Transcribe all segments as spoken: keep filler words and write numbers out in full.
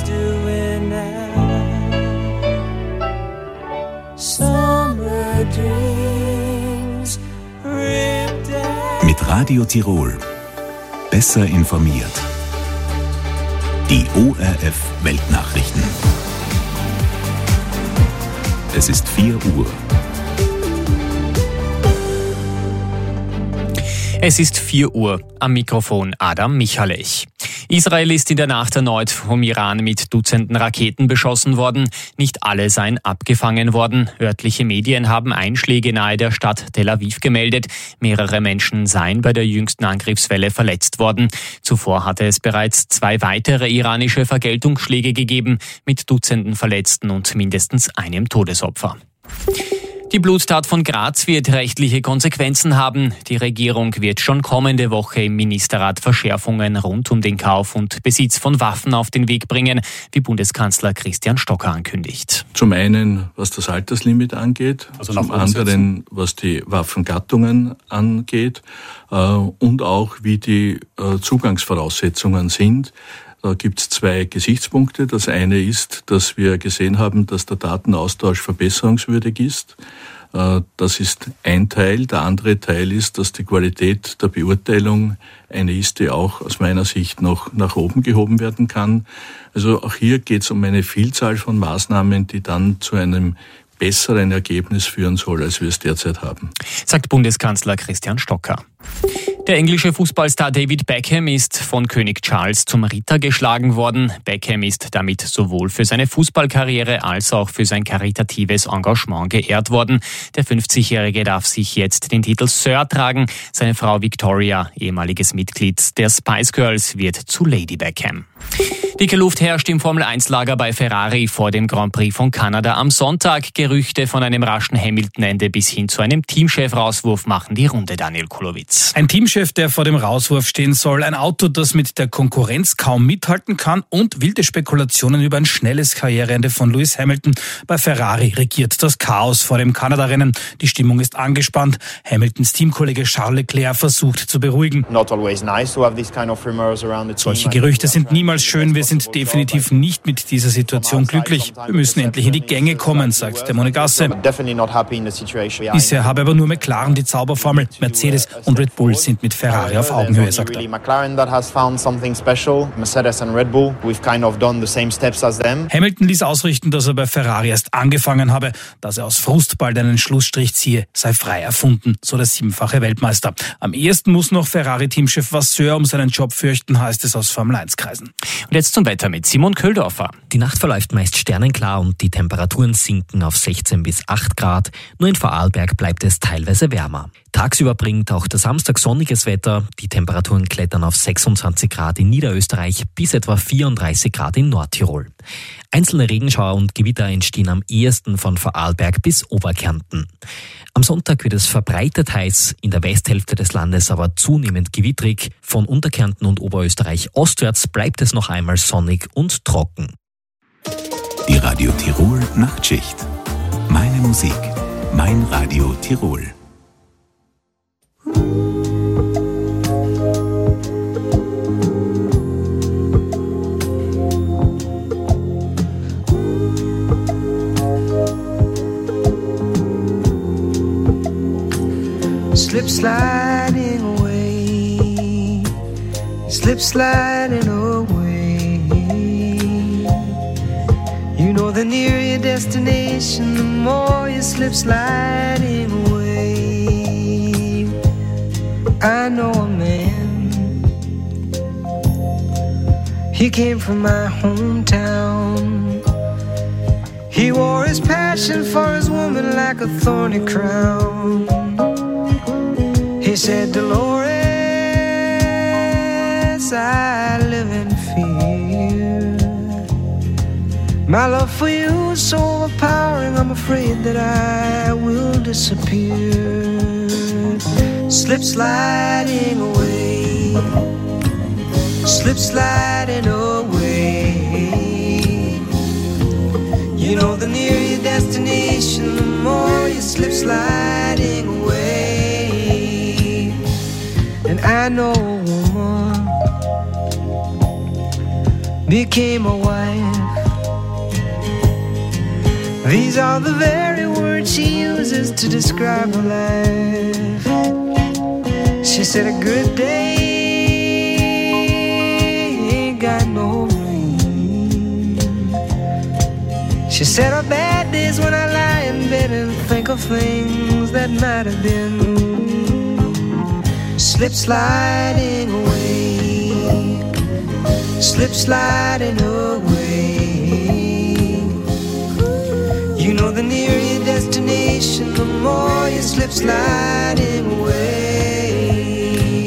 she's doing now. Summer dreams ripped out. Mit Radio Tirol. Besser informiert. Die O R F Weltnachrichten. Es ist vier Uhr. Es ist vier Uhr. Am Mikrofon Adam Michalech. Israel ist in der Nacht erneut vom Iran mit Dutzenden Raketen beschossen worden. Nicht alle seien abgefangen worden. Örtliche Medien haben Einschläge nahe der Stadt Tel Aviv gemeldet. Mehrere Menschen seien bei der jüngsten Angriffswelle verletzt worden. Zuvor hatte es bereits zwei weitere iranische Vergeltungsschläge gegeben mit Dutzenden Verletzten und mindestens einem Todesopfer. Die Bluttat von Graz wird rechtliche Konsequenzen haben. Die Regierung wird schon kommende Woche im Ministerrat Verschärfungen rund um den Kauf und Besitz von Waffen auf den Weg bringen, wie Bundeskanzler Christian Stocker ankündigt. Zum einen, was das Alterslimit angeht, also zum anderen, was die Waffengattungen angeht äh, und auch, wie die äh, Zugangsvoraussetzungen sind. Da gibt es zwei Gesichtspunkte. Das eine ist, dass wir gesehen haben, dass der Datenaustausch verbesserungswürdig ist. Das ist ein Teil. Der andere Teil ist, dass die Qualität der Beurteilung eine ist, die auch aus meiner Sicht noch nach oben gehoben werden kann. Also auch hier geht es um eine Vielzahl von Maßnahmen, die dann zu einem besseren Ergebnis führen soll, als wir es derzeit haben, sagt Bundeskanzler Christian Stocker. Der englische Fußballstar David Beckham ist von König Charles zum Ritter geschlagen worden. Beckham ist damit sowohl für seine Fußballkarriere als auch für sein karitatives Engagement geehrt worden. Der fünfzigjährige darf sich jetzt den Titel Sir tragen. Seine Frau Victoria, ehemaliges Mitglied der Spice Girls, wird zu Lady Beckham. Dicke Luft herrscht im Formel eins Lager bei Ferrari vor dem Grand Prix von Kanada am Sonntag. Gerüchte von einem raschen Hamilton-Ende bis hin zu einem Teamchef-Rauswurf machen die Runde, Daniel Kulowitz. Ein Teamchef, der vor dem Rauswurf stehen soll, ein Auto, das mit der Konkurrenz kaum mithalten kann und wilde Spekulationen über ein schnelles Karriereende von Lewis Hamilton. Bei Ferrari regiert das Chaos vor dem Kanada-Rennen. Die Stimmung ist angespannt. Hamiltons Teamkollege Charles Leclerc versucht zu beruhigen. Solche Gerüchte sind niemals schön. Wir sind definitiv nicht mit dieser Situation glücklich. Wir müssen endlich in die Gänge kommen, sagt der Monegasse. Bisher habe aber nur McLaren die Zauberformel. Mercedes und Red Bull sind mit Ferrari auf Augenhöhe, sagt er. Hamilton ließ ausrichten, dass er bei Ferrari erst angefangen habe, dass er aus Frust bald einen Schlussstrich ziehe, sei frei erfunden, so der siebenfache Weltmeister. Am ehesten muss noch Ferrari-Teamchef Vasseur um seinen Job fürchten, heißt es aus Formel eins Kreisen. Und jetzt zum Wetter mit Simon Köhldorfer. Die Nacht verläuft meist sternenklar und die Temperaturen sinken auf sechzehn bis acht Grad. Nur in Vorarlberg bleibt es teilweise wärmer. Tagsüber bringt auch der Samstag sonniges Wetter. Die Temperaturen klettern auf sechsundzwanzig Grad in Niederösterreich bis etwa vierunddreißig Grad in Nordtirol. Einzelne Regenschauer und Gewitter entstehen am ehesten von Vorarlberg bis Oberkärnten. Am Sonntag wird es verbreitet heiß, in der Westhälfte des Landes aber zunehmend gewittrig. Von Unterkärnten und Oberösterreich ostwärts bleibt es noch einmal sonnig und trocken. Die Radio Tirol Nachtschicht. Meine Musik, mein Radio Tirol. Slip sliding away, slip sliding away. You know the nearer your destination, the more you slip sliding away. I know a man, he came from my hometown. He wore his passion for his woman like a thorny crown. He said, Dolores, I live in fear. My love for you is so overpowering, I'm afraid that I will disappear. Slip sliding away, slip sliding away. You know the nearer your destination, the more you slip sliding away. And I know a woman became a wife. These are the very words she uses to describe her life. She said a good day ain't got no rain. She said her bad days when I lie in bed and think of things that might have been. Slip sliding away, slip sliding away. You know the nearer your destination, the more you slip sliding away.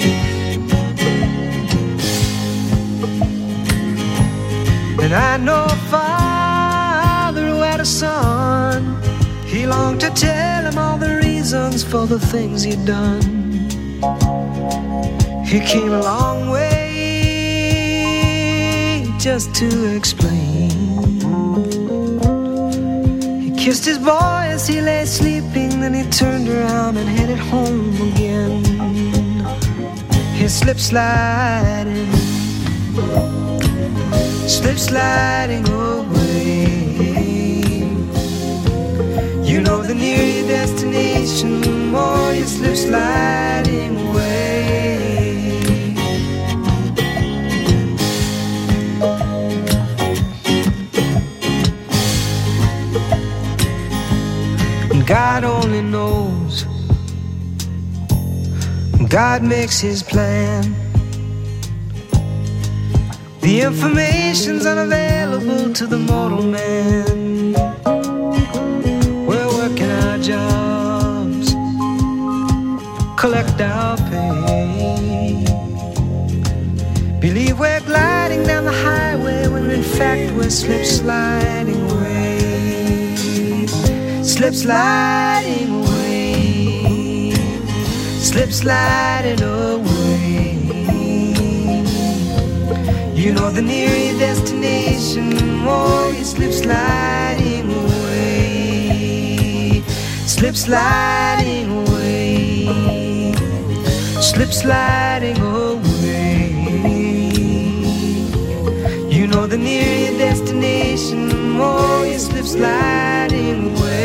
And I know a father who had a son. He longed to tell him all the reasons for the things he'd done. He came a long way just to explain. He kissed his boy as he lay sleeping, then he turned around and headed home again. He slip sliding, slip sliding away. You know the nearer your destination, the more you slip sliding away. God only knows. God makes his plan. The information's unavailable to the mortal man. We're working our jobs, collect our pay. Believe we're gliding down the highway when in fact we're slip sliding away. Slip sliding away, slip sliding away. You know the nearer your destination, the more you slip sliding away. Slip sliding away, slip sliding away. You know the nearer your destination, the more you slip sliding away.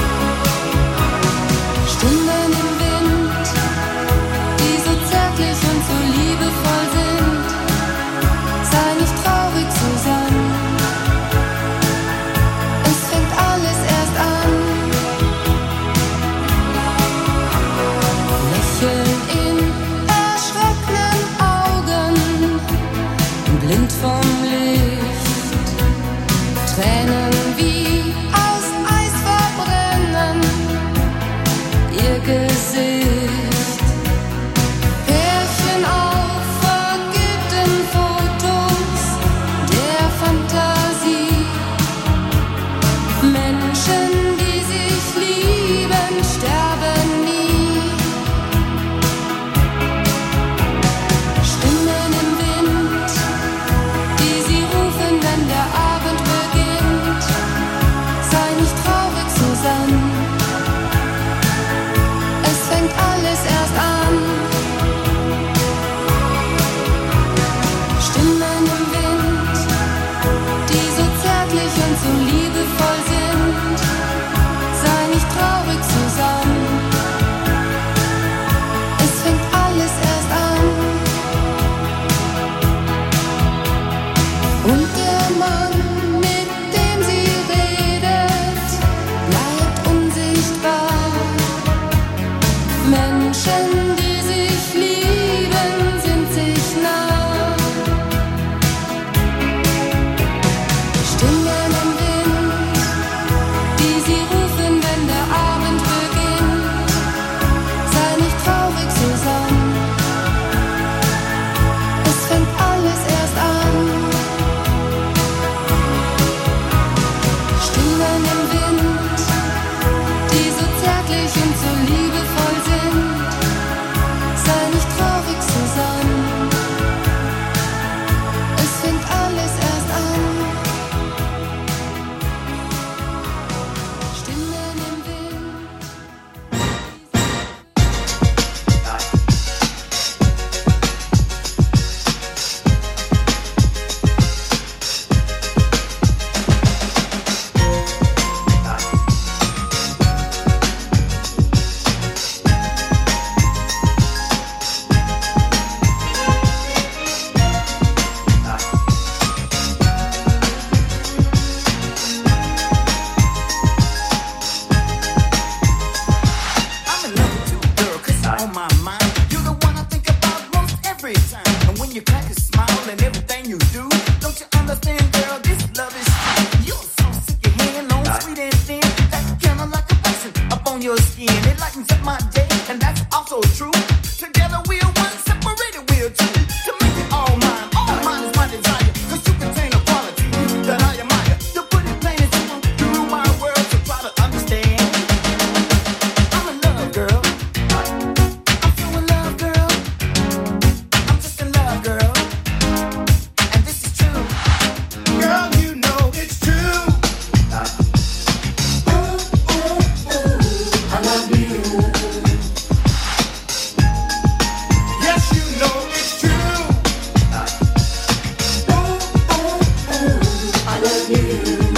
Stunden im Wind, die so zärtlich und on my mind. You're the one I think about most every time. And when you crack a smile and everything you do, don't you understand, girl, this love is true. You're so sick of hand long, sweet and thin. That kind of like a passion up on your skin. It lightens up my day, and that's also true. Together we're one, separated we're two. To make it all mine, all mine is my desire. Cause you contain a quality that I admire. To put it plain and simple, you rule my world, so try to understand. I'm in love, girl. I'm so in love, girl. I'm just in love, girl. And this is true. Girl, you know it's true. Ooh, ooh, ooh, I love you. Yes, you know it's true. Ooh, ooh, ooh, I love you.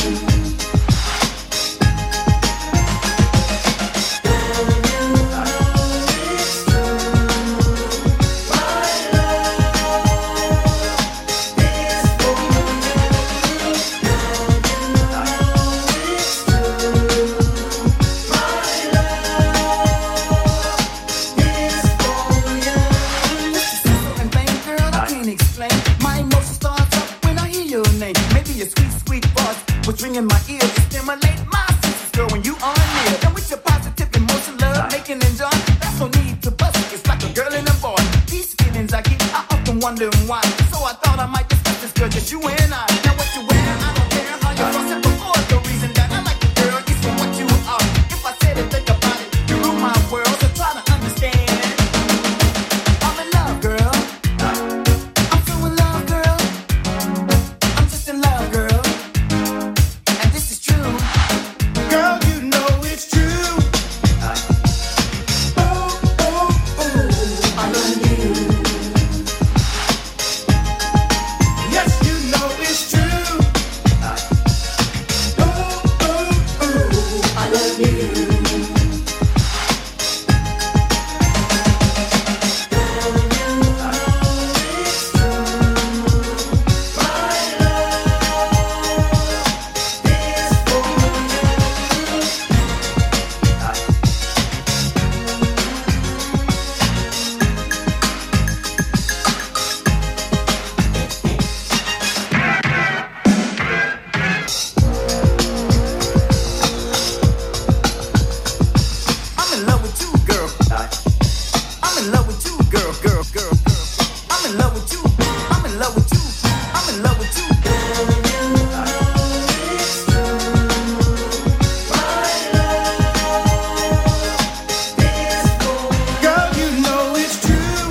And baby girl, I can't explain. My emotion starts up when I hear your name. Maybe a sweet, sweet voice was ringing my ears to stimulate my senses, girl, when you are near. And with your positive emotion, love, making and joy, that's no need to bust it. It's like a girl and a boy. These feelings I get, I often wonder why. So I thought I might discuss this, girl, just you and I. Now what you wear, I don't care how you cross it before. The reason that I like you, girl, is for what you are. If I said it, think about it, you rule my world, so try to understand. I'm in love, girl. I'm so in love, girl. I'm just in love, girl. And this is true. Girl, you know it's true. Ooh, ooh, ooh, I love you. Yes, you know it's true. Ooh, ooh, ooh, I love you. I'm in love with you, girl. I'm in love with you, girl, girl, girl, girl. I'm in love with you. I'm in love with you. I'm in love with you. Girl, you know it's true.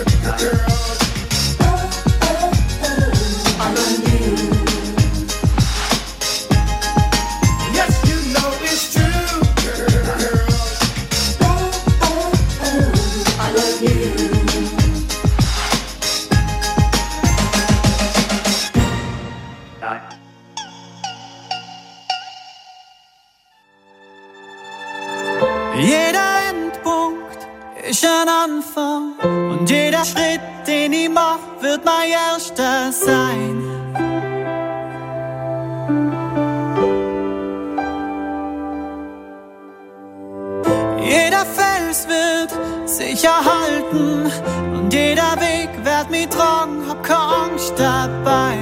I love you. Yes, you know it's true. I love you. Jeder Endpunkt ist ein Anfang und jeder Schritt, den ich mach, wird mein erster sein. Jeder Fels wird sich erhalten und jeder Weg wird mich tragen, hab keine Angst dabei.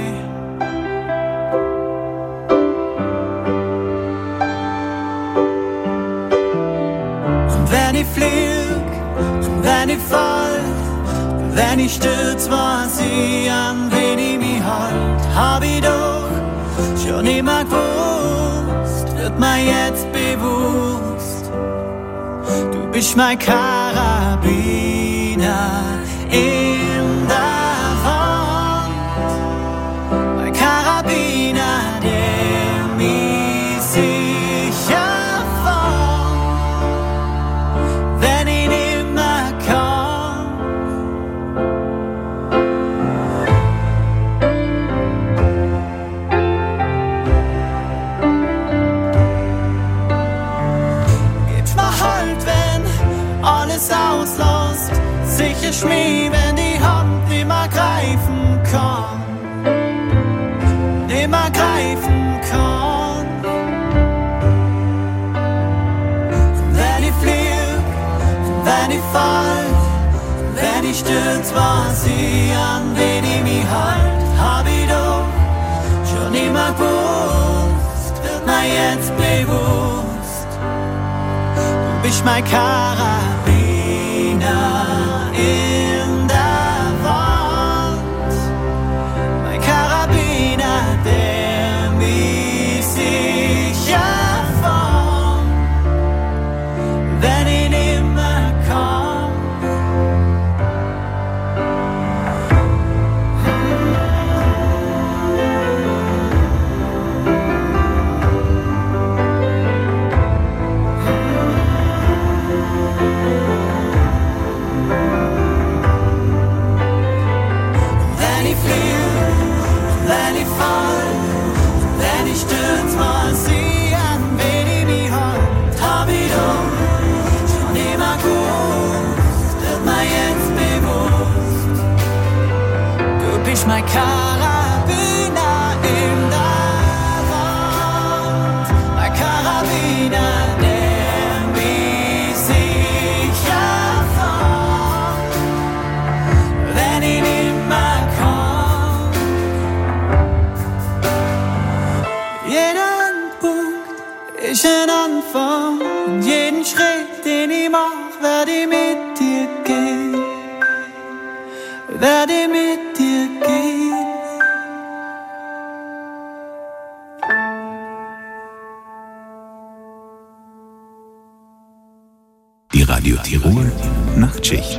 Und wenn ich flieg und wenn ich fall, wenn ich stürz, weiß ich, an wen ich mich halt. Hab ich doch schon immer gewusst, wird mir jetzt bewusst. Du bist mein Karabiner in der Wand, mein Karabiner, der mich sicher fängt, wenn ich nimmer kann. Gib's mir halt, wenn alles auslässt, sicher Schmäh, wenn die Hand nimmer greifen kann, nimmer greifen kann. Und wenn ich flieg, und wenn ich fall. Wenn ich stürz, weiß ich, an wen ich mich halt. Hab ich doch schon immer gewusst, wird mir jetzt bewusst. Du bist mein Karabiner in der Wand. Mein Karabiner, der mich sicher fand, wenn ich nimmer kann. Mein Karabiner in der Wand, mein Karabiner, der mich sicher fand, wenn ich nimmer kann. Jeder Punkt ist ein Anfang und jeden Schritt, den ich mach, werde ich mit dir gehen, werde ich mit dir gehen. Die Radio Tirol Nachtschicht.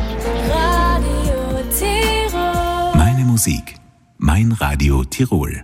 Radio Tirol. Meine Musik, mein Radio Tirol.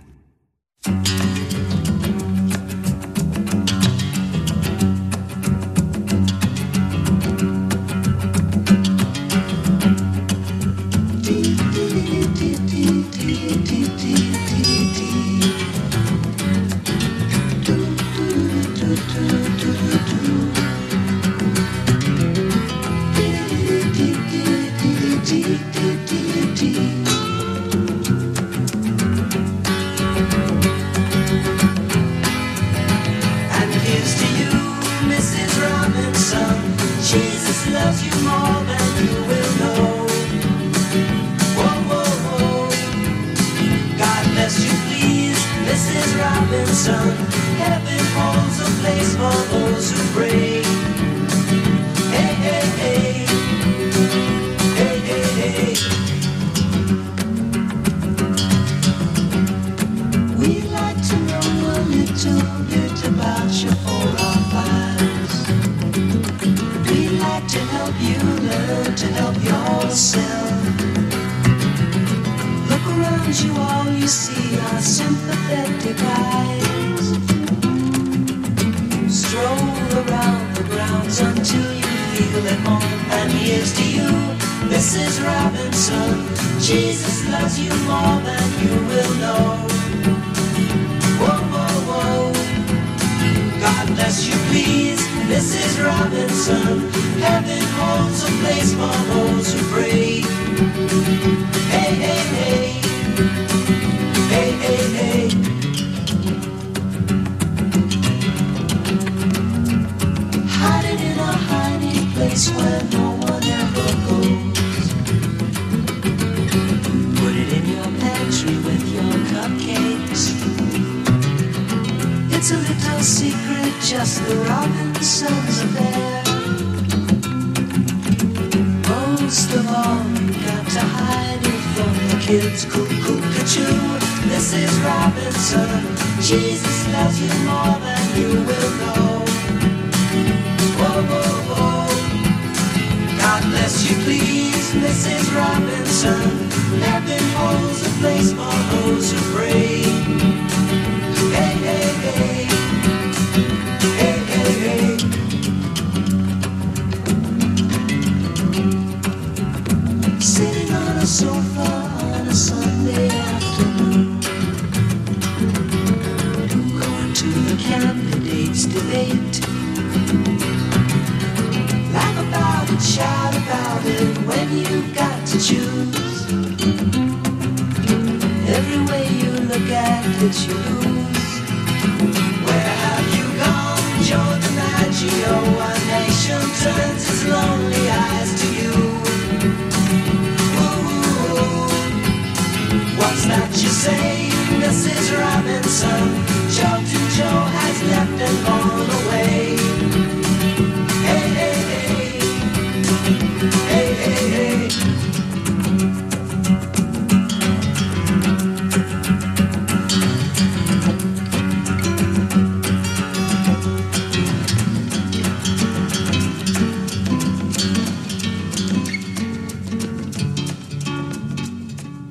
Turns its lonely eyes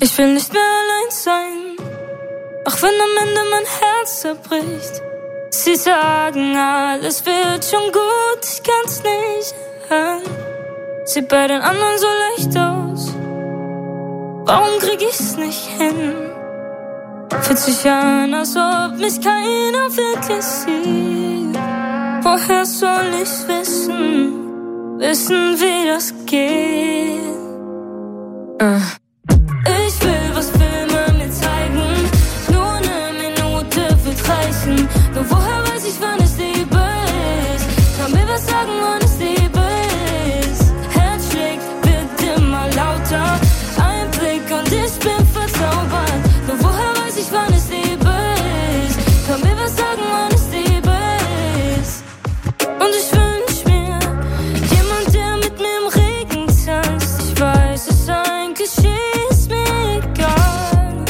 Ich will nicht mehr allein sein, auch wenn am Ende mein Herz zerbricht. Sie sagen, alles wird schon gut, ich kann's nicht hören. Sieht bei den anderen so leicht aus, warum krieg ich's nicht hin? Fühlt sich an, als ob mich keiner wirklich sieht. Woher soll ich's wissen, wissen wie das geht? uh. Ich will, was Filme mir zeigen, nur eine Minute wird reichen. Doch woher weiß ich, wann es Liebe ist? Kann mir was sagen, wann es Liebe ist? Herz schlägt, wird immer lauter, ein Blick und ich bin verzaubert. Doch woher weiß ich, wann es Liebe ist? Kann mir was sagen, wann es Liebe ist? Und ich wünsch mir jemand, der mit mir im Regen tanzt. Ich weiß, es ist ein Klischee, ist mir egal.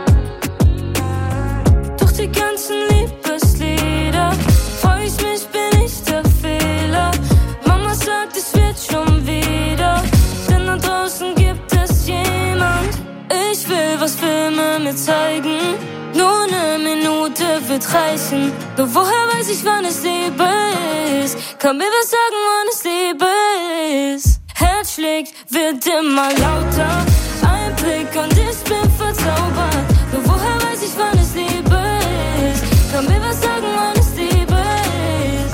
Doch die ganzen Liebeslieder, freu ich mich, bin ich der Fehler. Mama sagt, es wird schon wieder, denn da draußen gibt es jemand. Ich will, was Filme mir zeigen, nur eine Minute wird reichen. Doch woher weiß ich, wann es Liebe ist? Kann mir was sagen, wann es Liebe ist? Herz schlägt, wird immer lauter, ein Blick und ich bin verzaubert. Doch woher weiß ich, wann es Liebe ist? Kann mir was sagen, wann es Liebe ist?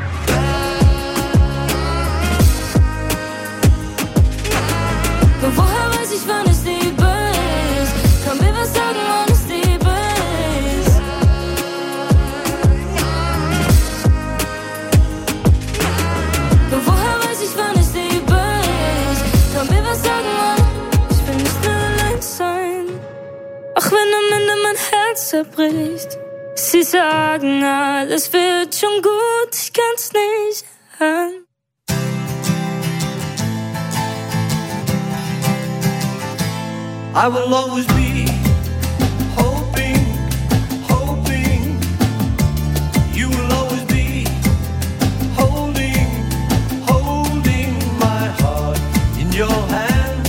Doch woher weiß ich, wann es Liebe ist? Kann mir was sagen, wann es Liebe ist? Doch woher weiß ich, wann es Liebe ist? Kann mir was sagen, wann? Ich will nicht mehr allein sein, auch wenn am Ende mein Herz zerbricht. Sie sagen, alles wird schon gut, ich kann's nicht hören. I will always be hoping, hoping. You will always be holding, holding my heart in your hand.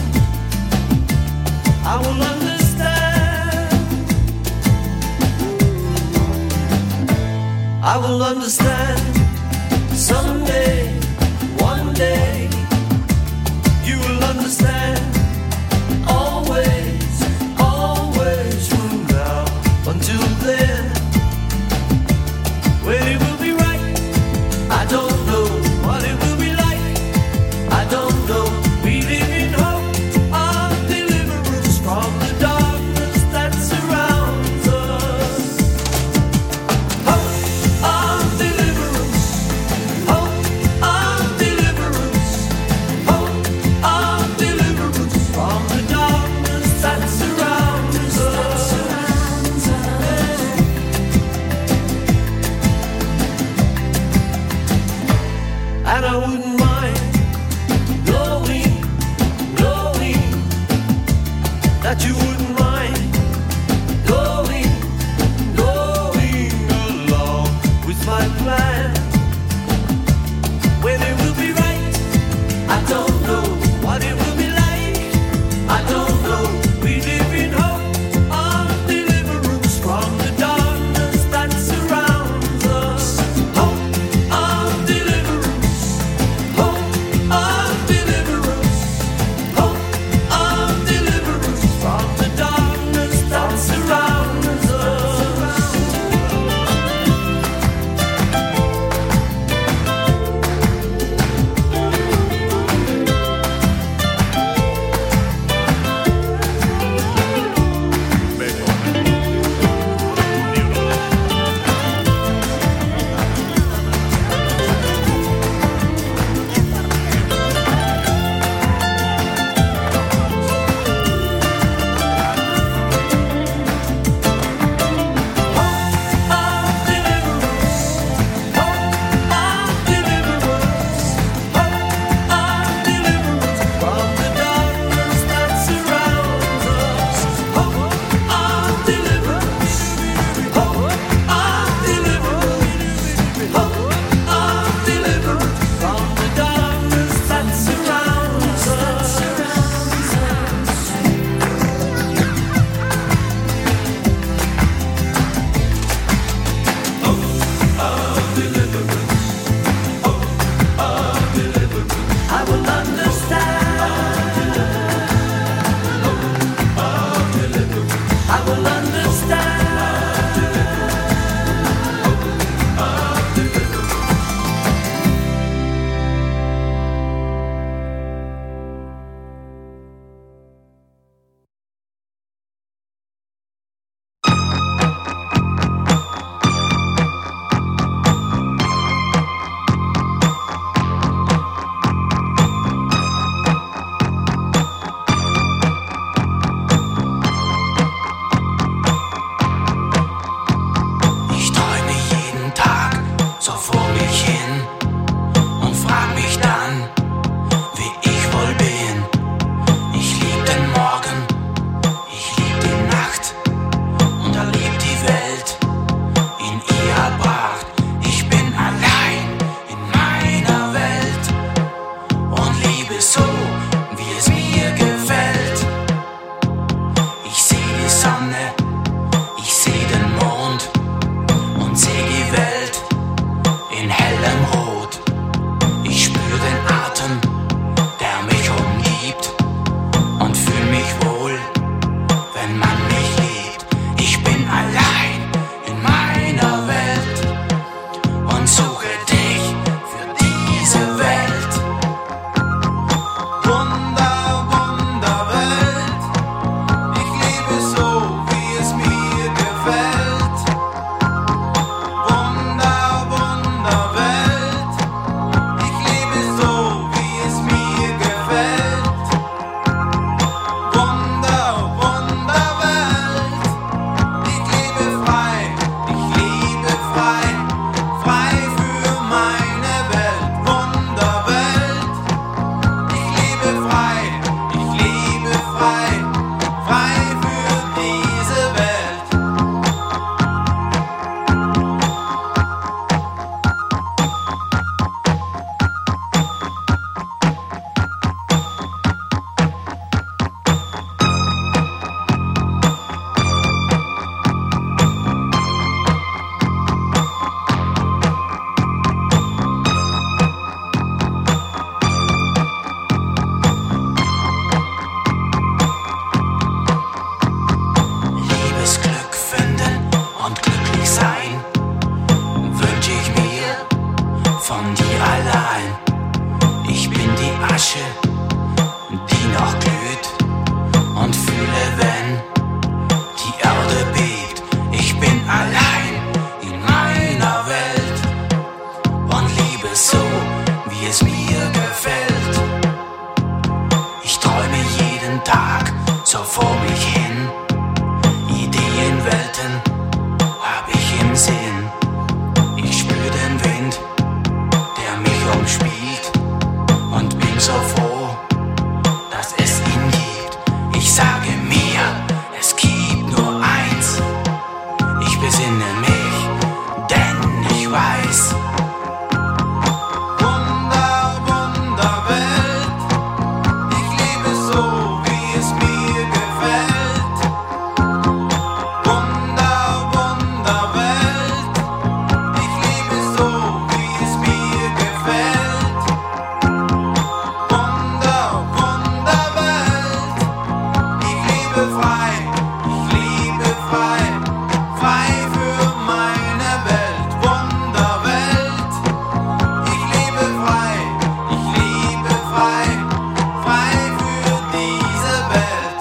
I will understand, I will understand someday, one day. You will understand. Always, always from now until then. When it will be right, I don't know. What it will be like, I don't know. We live in hope of deliverance from the darkness that surrounds us. Hope of deliverance, hope of deliverance, hope of deliverance. so vor mich hin. Ideenwelten hab ich im Sinn. Ich spür den Wind, der mich umspielt, und bin so froh, dass es ihn gibt. Ich sage mir, es gibt nur eins. Ich besinne mich, denn ich weiß, Wunder, Wunderwelt. Ich liebe so, wie es mir gefällt. Wunder, Wunderwelt. Ich liebe so, wie es mir gefällt. Wunder, Wunderwelt. Ich liebe frei, ich liebe frei, frei für meine Welt. Wunderwelt. Ich liebe frei, ich liebe frei, frei für diese Welt.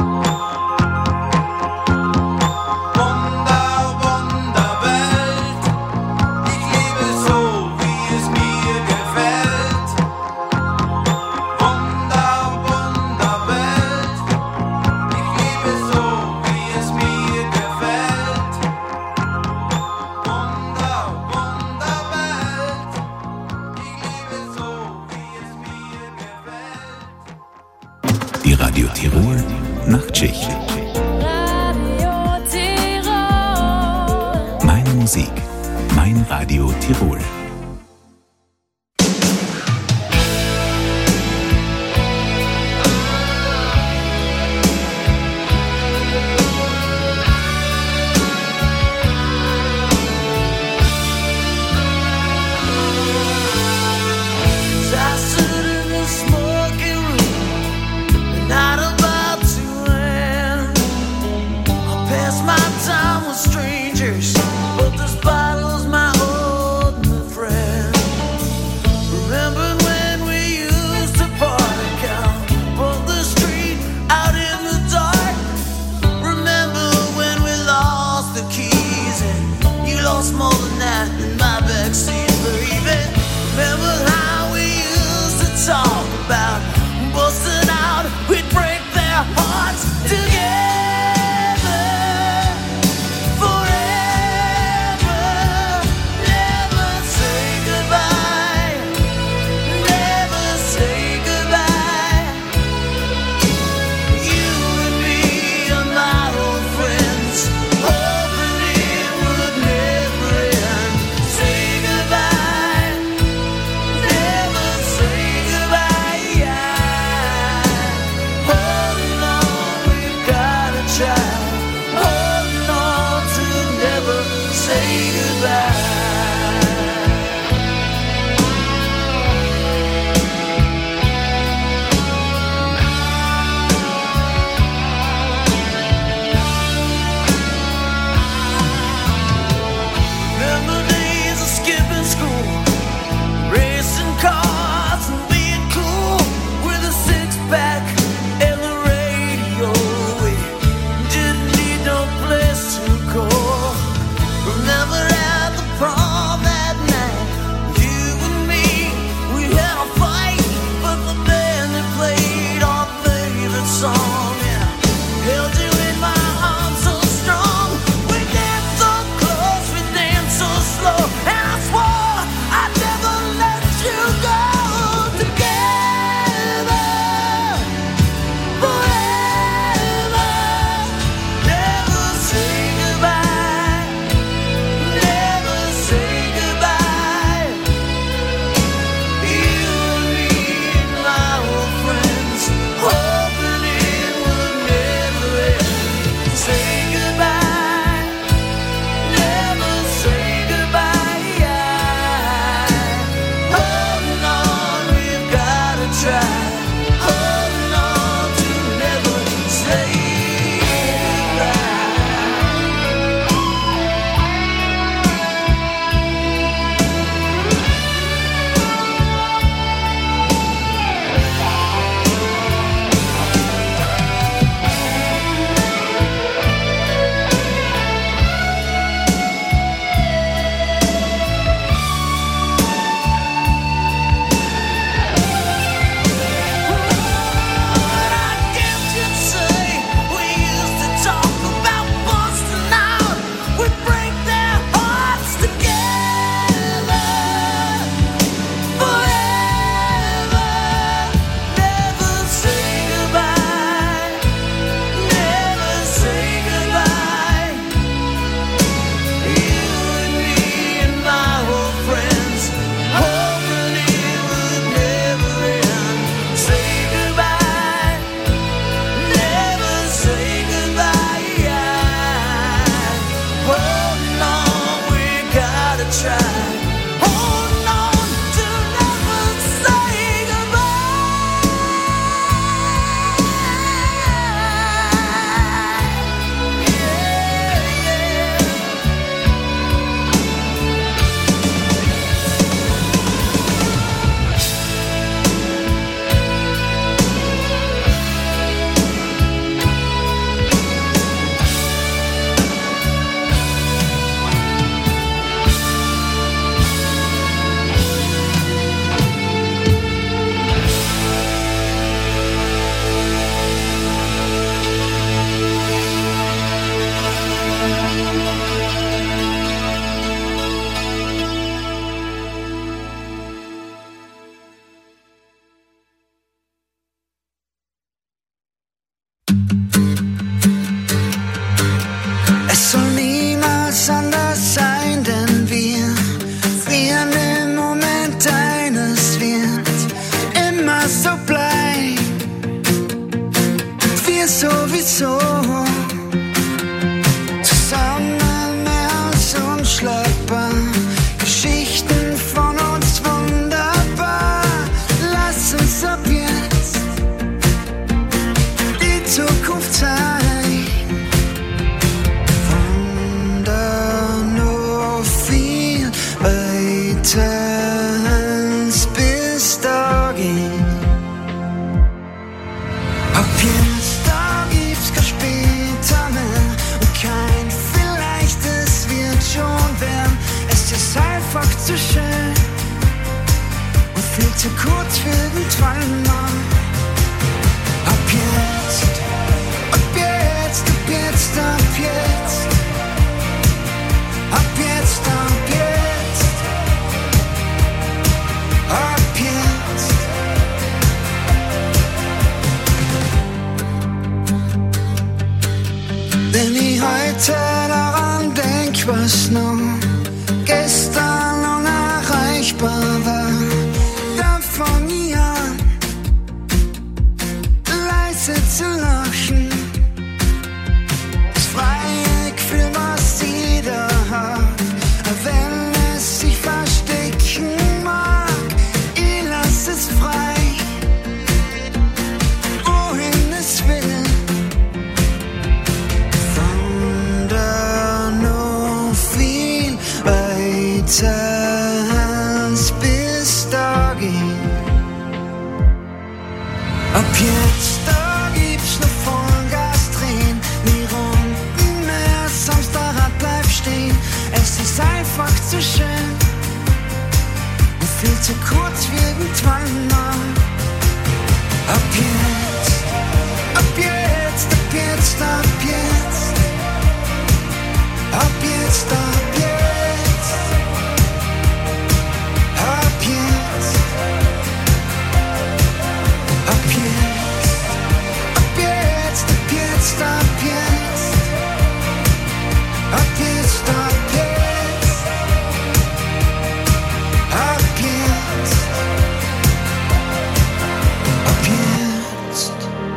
Wunder, Wunderwelt. Ich liebe so, wie es mir gefällt. Wunder, Wunderwelt. Ich liebe so, wie es mir gefällt. Wunder, Wunderwelt. Ich liebe so, wie es mir gefällt. Die Radio Tirol Nachtschicht. Radio Tirol. Meine Musik, mein Radio Tirol. I stood in the smoking room, the night about to end. I passed my time with strangers, but this bottle's my old wir sowieso zusammen mehr als unschlagbar. Geschichten von uns wunderbar. Lass uns ab jetzt die Zukunft sein. Wunder nur viel weiter als bis dahin. Ab jetzt, da gibt's kein später mehr und kein vielleicht, es wird schon werden. Es ist einfach zu schön und viel zu kurz für irgendwann mal. Ab jetzt, ab jetzt, ab jetzt, ab jetzt, ab jetzt, ab jetzt, ab jetzt. Wenn ich heute daran denk, was noch gestern unerreichbar war, dann fang ich an, leise zu lachen. Das freie Gefühl, was jeder hat, wenn es sich verstecken mag, ich lass es frei, wohin es will. Wunder nur viel weiter als bis dahin. Ab jetzt, da gibt's noch Vollgas drehen, nie Runden mehr, Samstag bleib stehen. Es ist einfach zu schön und viel zu kurz für irgendwann mal. Ab jetzt, ab jetzt, ab jetzt, ab jetzt, ab jetzt, ab jetzt, ab jetzt, ab jetzt, ab jetzt, ab jetzt, ab jetzt, ab jetzt, ab jetzt, ab jetzt, ab jetzt.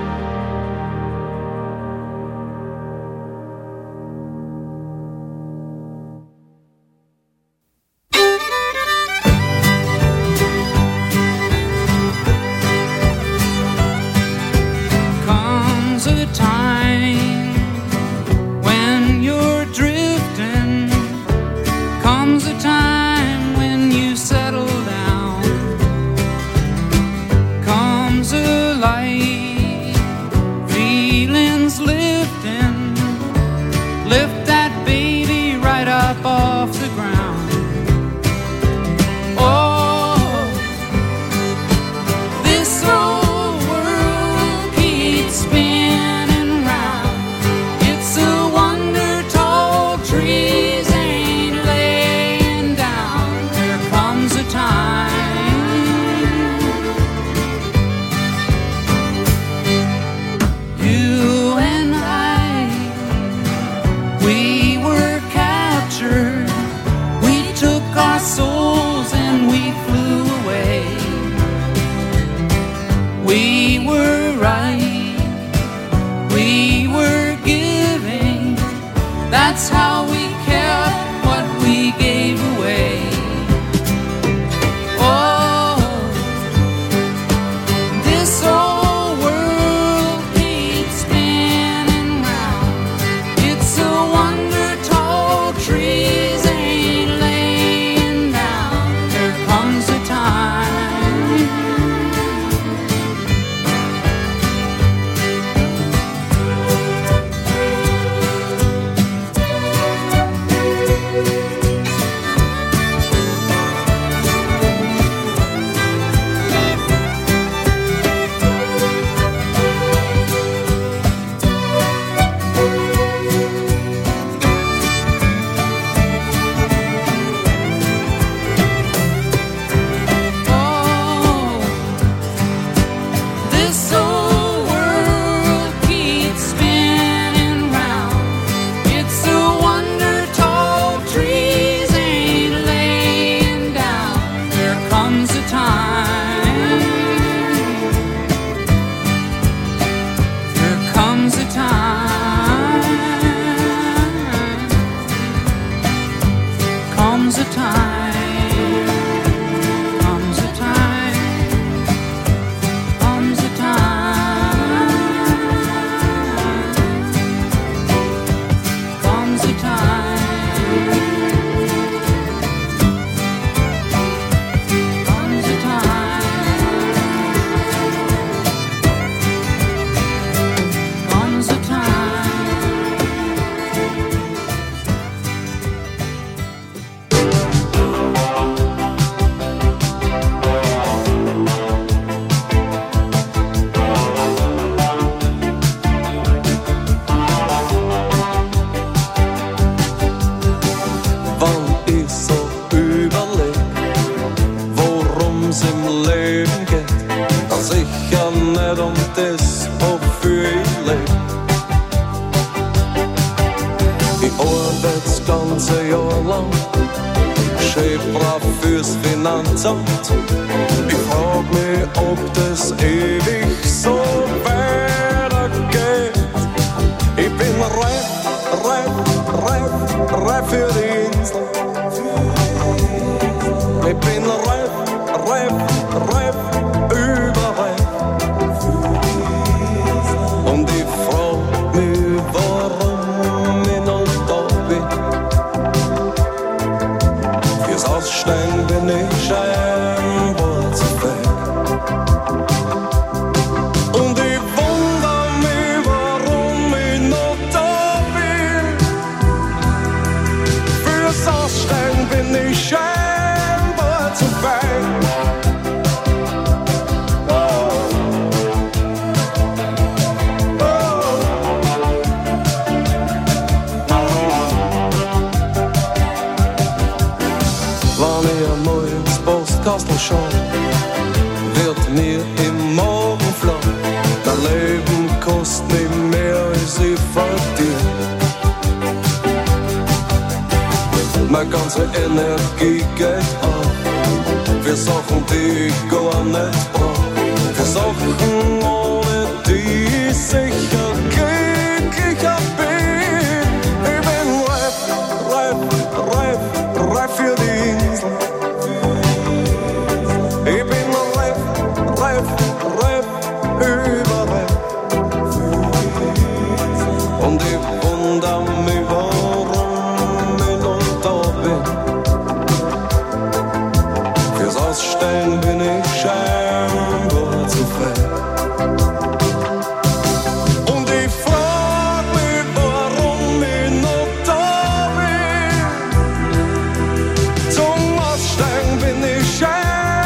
Comes a time when you're drifting, comes a time when you settle down, comes a light, feelings lifting, lift that baby right up off the ground. Oh, this whole world keeps spinning round. It's a wonder tall trees ain't laying down. There comes a time you ganze Jahr lang. Schön brav fürs Finanzamt. Ich frag mich, ob das ewig so weitergeht. Ich bin reif, reif, reif, reif für die Insel. Ich bin reif, reif, reif, überreif. Und ich frag mich, warum ich noch da bin. Fürs Aussteigen bin ich scheinbar zu fähig. Und ich wundere mich, warum ich noch da bin. Fürs Aussteigen bin ich scheinbar zu fähig. Kastel schon, wird mir im Morgen flach. Dein Leben kostet mich mehr als ich verdiene. Meine ganze Energie geht auf für Sachen, die ich gar nicht brauch. Für Sachen, ohne die ich sicher glücklicher bin. Ich bin reif, reif, reif, reif für die Insel. Ich bin reif, reif, reif, überreif. Und ich wundere mich, warum ich noch da bin. Fürs Ausstellen bin ich scheinbar zu frei. Und ich frag mich, warum ich noch da bin. Zum Aussteigen bin ich scheinbar.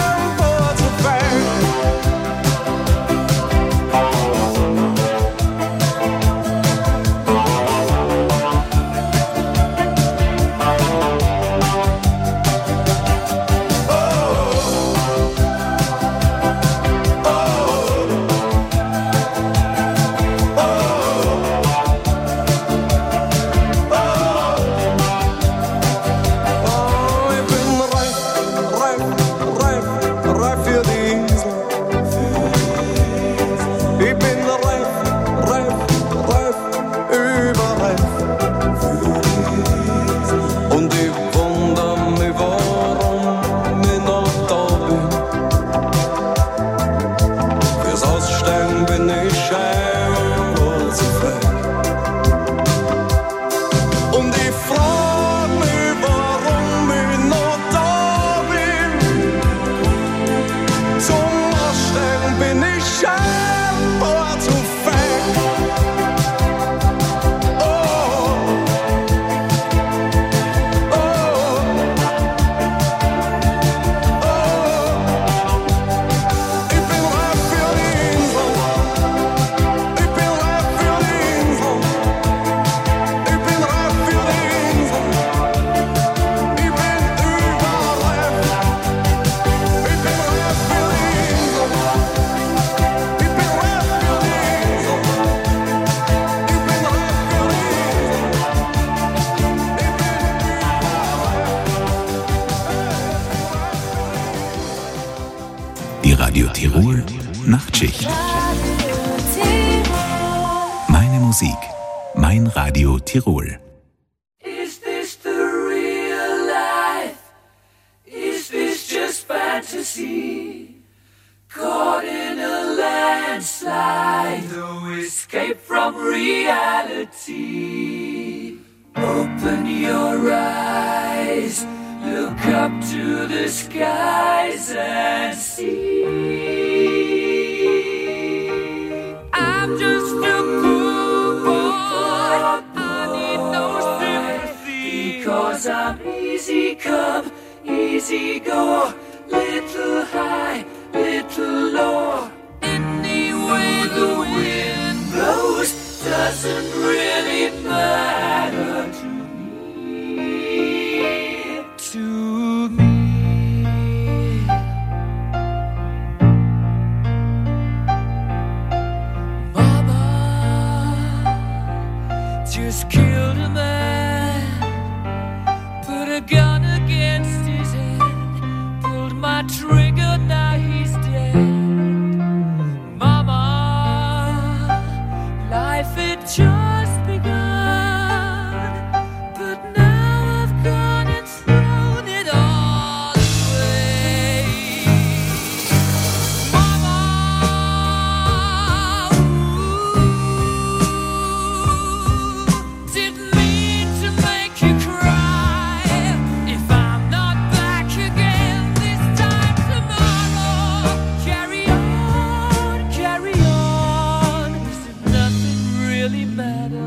Radio Tirol Nachtschicht. Meine Musik, mein Radio Tirol. Is this the real life? Is this just fantasy? Caught in a landslide, no escape from reality. Open your eyes, look up to the skies and see. I'm just a poor boy, I need no sympathy, because I'm easy come, easy go, little high, little low. Any way the wind blows doesn't really matter to me, to me. Mama just killed a man just begun, but now I've gone and thrown it all away. Mama, ooh, didn't mean to make you cry. If I'm not back again this time tomorrow, carry on, carry on, as if nothing really matters.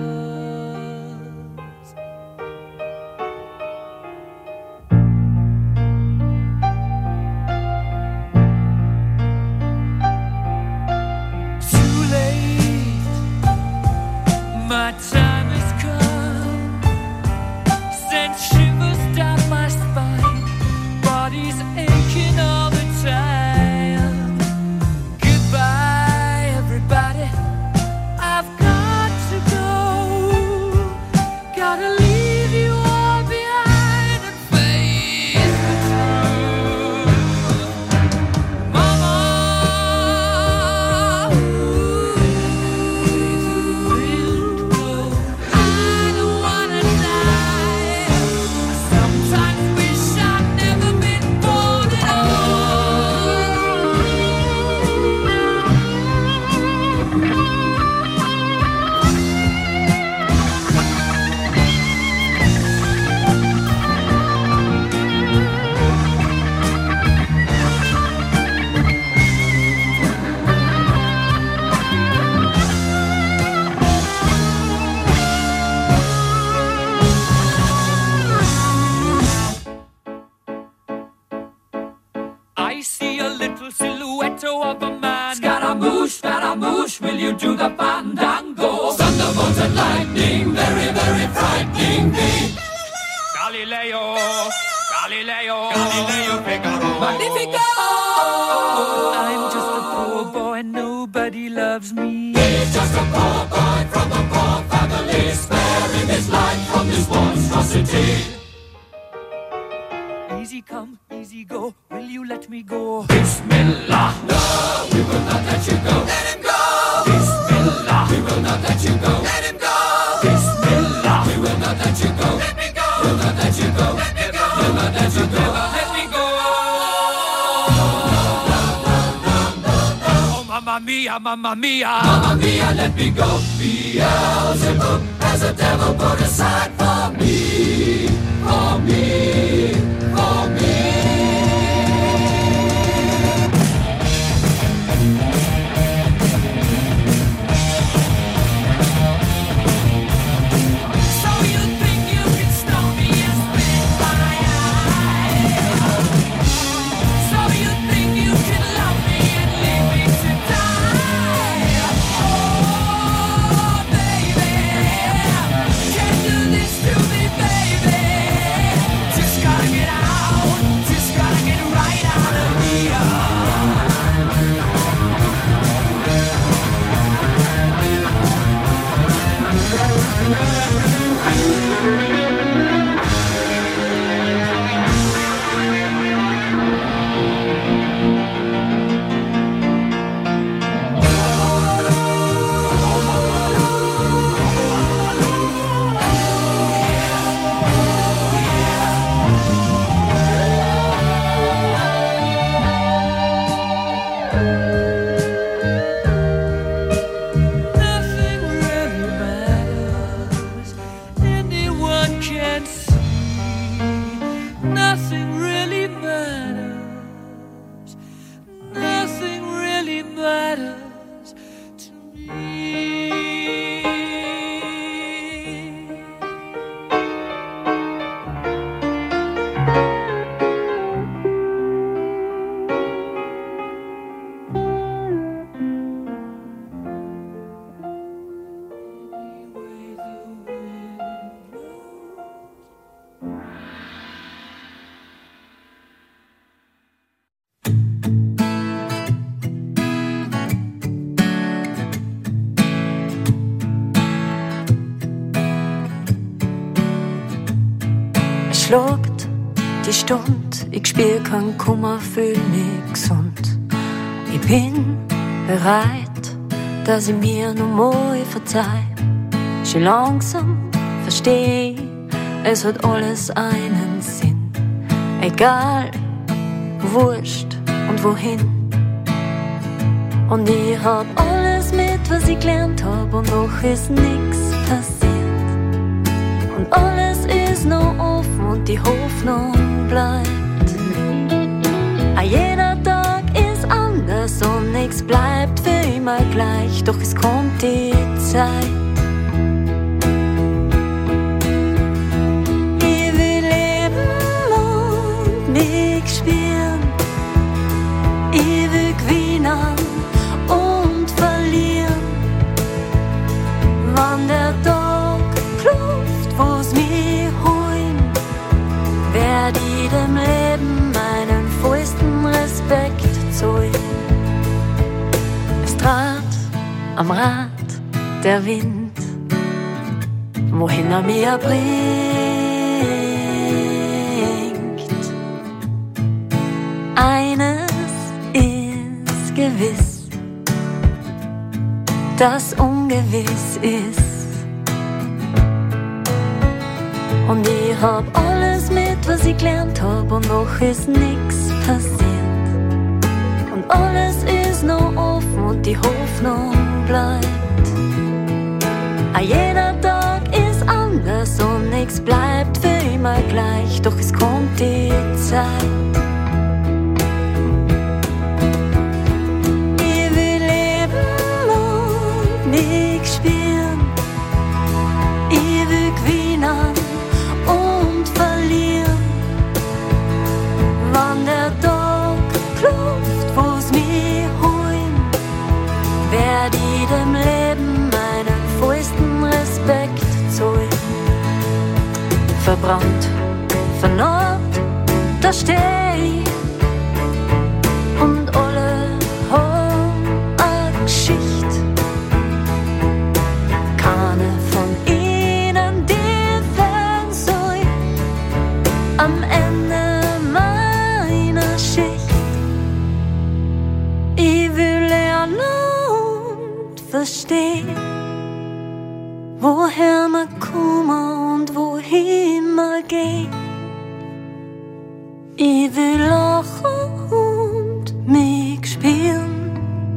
Too late, my time has come. Sent shivers down my spine, body's aching all the time. Goodbye, everybody, I've got to go. Gotta leave you all behind and face the truth. Mama, ooh, I don't wanna die. Sometimes wish I'd never been born at I see a little silhouette of a man. Scaramouche, Scaramouche, will you do the fandango? Thunderbolts and lightning, very, very frightening me. Galileo, Galileo, Galileo Figaro. Magnifico! I'm just a poor boy, nobody loves me. He's just a poor boy from a poor family, sparing his life from this monstrosity. Easy come, easy go, will you let me go? Bismillah, no, we will not let you go. Let him go! Bismillah, we will not let you go. Let him go! Bismillah, we will not let you go. Let me go! We'll not let you go. Let me go! We'll not let you go. Let me go! Oh, mamma mia, mamma mia, mamma mia, let me go. Beelzebub has a devil put aside for me, for me, for me. So you think you can stop me and spit in my eye? So you think you can love me and leave me to die? Oh, baby, can't do this to me, baby. Just gotta get out, just gotta get right out of here. Nothing really matters. Anyone can see. Nothing really matters. Nothing really matters to me. Es schlägt die Stund, ich spür keinen Kummer, fühl mich gesund. Ich bin bereit, dass ich mir noch mal verzeih. schon langsam versteh, es hat alles einen Sinn. Egal, wurscht und wohin. Und ich hab alles mit, was ich gelernt hab, und noch ist nix passiert. Und alles ist noch offen und die Hoffnung bleibt. A jeder Tag ist anders und nix bleibt für immer gleich, doch es kommt die Zeit. Ich will leben und mich spüren. Ich will gewinnen und verlieren. Wann der Tag klopft, wo's mich holen, werd ich dem Leben meinen vollsten Respekt zollen. Es trat am Rad der Wind, wohin er mir bringt. Eines ist gewiss, das ungewiss ist. Und ich hab alles mit, was ich gelernt hab, und noch ist nix passiert. Und alles ist noch offen und die Hoffnung bleibt. A jeder Tag ist anders und nix bleibt für immer gleich, doch es kommt die Zeit. Ich will leben und mich spüren. Ich will gewinnen und verlieren. Wann der Tag klopft, wo's mich holen, werd ich dem Leben meinen vollsten Respekt zollen. Verbrannt, vernarbt, da steh ich, und alle haben a Geschichte. Keine von ihnen, die fern soll am Ende meiner Schicht. Ich will lernen und verstehen, woher wir kommen und wohin wir gehen. Ich will lachen und mich spüren,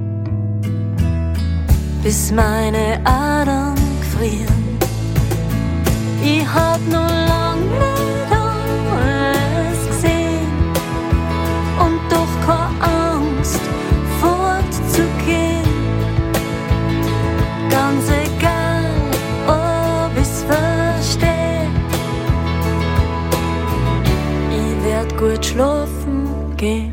bis meine Adern gefrieren. Ich hab noch lang nicht alles gesehen und doch keine Angst fortzugehen. Ganz egal, ob ich's versteh, ich werd gut schlafen gehen.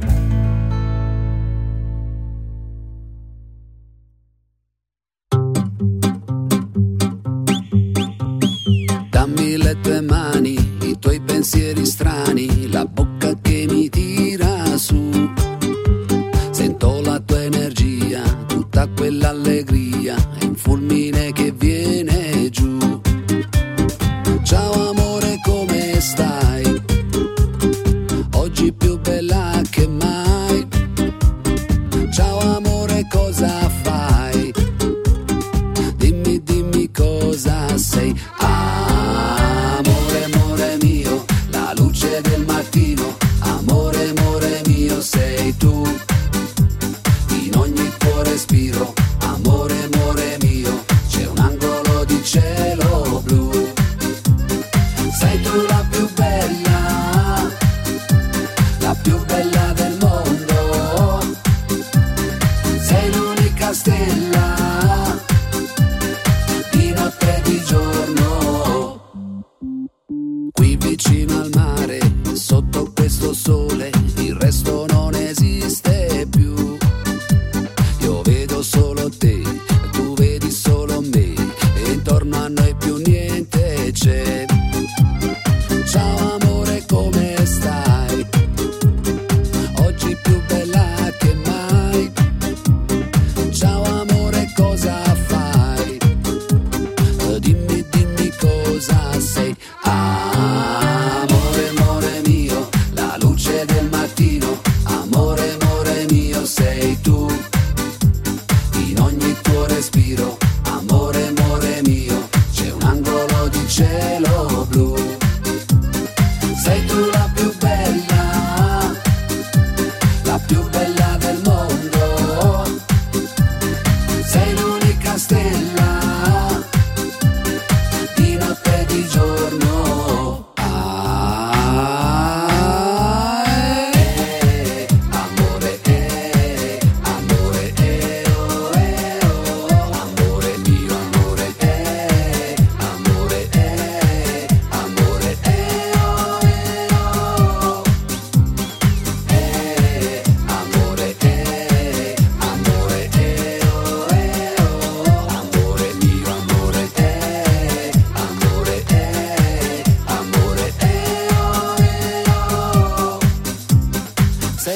Dammi le tue mani, i tuoi pensieri strani, la bocca che mi tira su. Sento la tua energia, tutta quell'allegria, è un fulmine che viene giù. Ciao amore, come stai? Oggi più bella che mai. Ciao amore, cosa fai? Dimmi, dimmi cosa sei. Amore, amore mio, la luce del mattino. Amore, amore mio, sei tu. In ogni tuo respiro. Amore, amore mio, c'è un angolo di cielo blu. Sei tu la più bella, la più bella del mondo. Sei l'unica stella, di notte e di giorno. Qui vicino al mare, sotto questo sole, il resto non esiste più. Io vedo solo te, tu vedi solo me, e intorno a noi più niente c'è. Ciao amore, come stai? Oggi più bella che mai. Ciao amore, cosa fai? Dimmi, dimmi cosa sei. Amore, amore mio, la luce del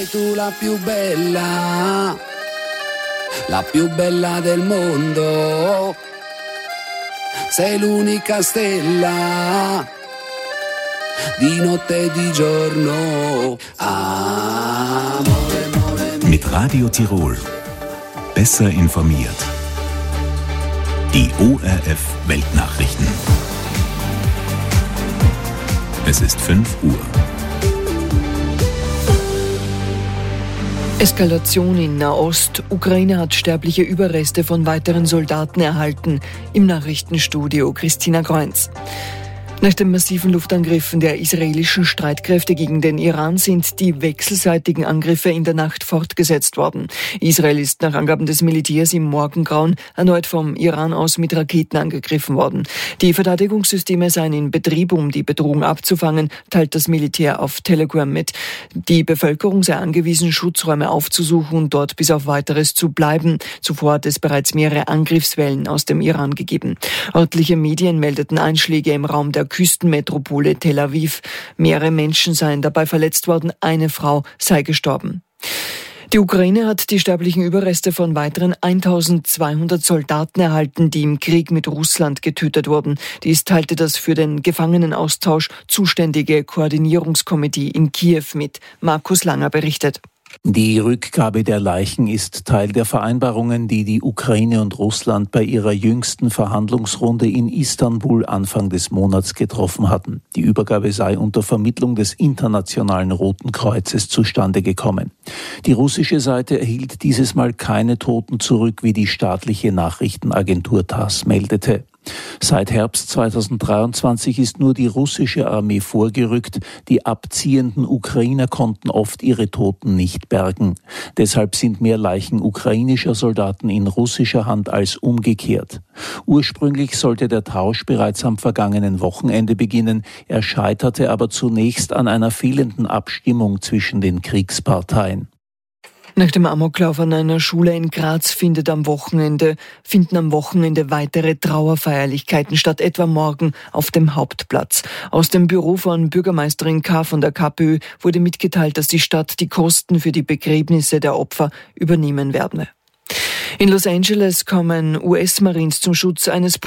tu la più bella, la più bella del mondo. Sei l'unica stella, di notte e di giorno. Amore, amore mio. Mit Radio Tirol. Besser informiert. Die O R F Weltnachrichten. Es ist fünf Uhr. Eskalation in Nahost. Ukraine hat sterbliche Überreste von weiteren Soldaten erhalten. Im Nachrichtenstudio Christina Kreunz. Nach den massiven Luftangriffen der israelischen Streitkräfte gegen den Iran sind die wechselseitigen Angriffe in der Nacht fortgesetzt worden. Israel ist nach Angaben des Militärs im Morgengrauen erneut vom Iran aus mit Raketen angegriffen worden. Die Verteidigungssysteme seien in Betrieb, um die Bedrohung abzufangen, teilt das Militär auf Telegram mit. Die Bevölkerung sei angewiesen, Schutzräume aufzusuchen und dort bis auf Weiteres zu bleiben. Zuvor hat es bereits mehrere Angriffswellen aus dem Iran gegeben. Örtliche Medien meldeten Einschläge im Raum der Küstenmetropole Tel Aviv. Mehrere Menschen seien dabei verletzt worden, eine Frau sei gestorben. Die Ukraine hat die sterblichen Überreste von weiteren eintausendzweihundert Soldaten erhalten, die im Krieg mit Russland getötet wurden. Dies teilte das für den Gefangenenaustausch zuständige Koordinierungskomitee in Kiew mit. Markus Langer berichtet. Die Rückgabe der Leichen ist Teil der Vereinbarungen, die die Ukraine und Russland bei ihrer jüngsten Verhandlungsrunde in Istanbul Anfang des Monats getroffen hatten. Die Übergabe sei unter Vermittlung des Internationalen Roten Kreuzes zustande gekommen. Die russische Seite erhielt dieses Mal keine Toten zurück, wie die staatliche Nachrichtenagentur TASS meldete. Seit Herbst zweitausenddreiundzwanzig ist nur die russische Armee vorgerückt. Die abziehenden Ukrainer konnten oft ihre Toten nicht bergen. Deshalb sind mehr Leichen ukrainischer Soldaten in russischer Hand als umgekehrt. Ursprünglich sollte der Tausch bereits am vergangenen Wochenende beginnen. Er scheiterte aber zunächst an einer fehlenden Abstimmung zwischen den Kriegsparteien. Nach dem Amoklauf an einer Schule in Graz findet am Wochenende, finden am Wochenende weitere Trauerfeierlichkeiten statt, etwa morgen auf dem Hauptplatz. Aus dem Büro von Bürgermeisterin K. von der KPÖ wurde mitgeteilt, dass die Stadt die Kosten für die Begräbnisse der Opfer übernehmen werde. In Los Angeles kommen U S-Marines zum Schutz eines